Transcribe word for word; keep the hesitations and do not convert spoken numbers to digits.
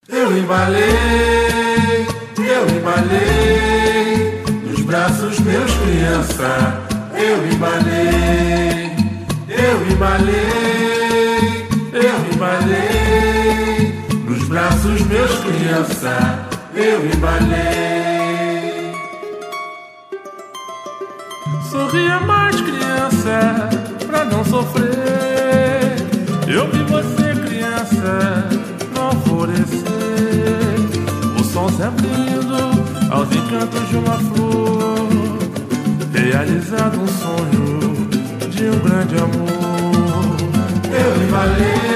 Eu embalei, eu embalei nos braços meus criança. Eu embalei, eu embalei, eu embalei nos braços meus criança. Eu embalei. Sorria mais, criança, pra não sofrer. Eu vi você, criança, no alvorecer. O som sempre indo aos encantos de uma flor, realizado um sonho de um grande amor. Eu embalei.